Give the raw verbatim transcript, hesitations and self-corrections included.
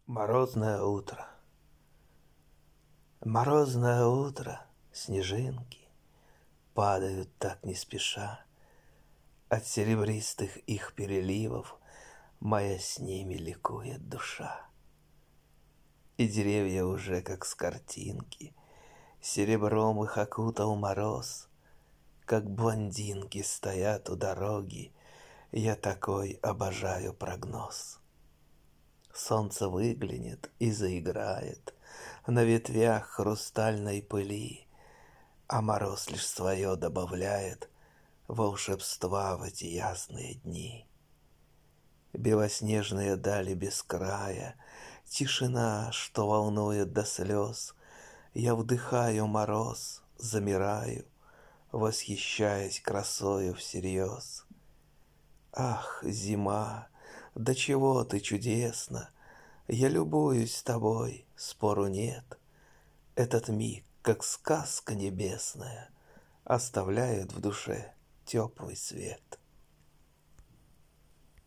Морозное утро. Морозное утро, снежинки падают так не спеша. От серебристых их переливов моя с ними ликует душа. И деревья уже как с картинки, серебром их окутал мороз. Как блондинки стоят у дороги, я такой обожаю прогноз. Солнце выглянет и заиграет на ветвях хрустальной пыли, а мороз лишь свое добавляет волшебства в эти ясные дни. Белоснежные дали без края, тишина, что волнует до слез. Я вдыхаю мороз, замираю, восхищаясь красою всерьез. Ах, зима, до чего ты чудесна! Я любуюсь тобой, спору нет. Этот миг, как сказка небесная, оставляет в душе теплый свет.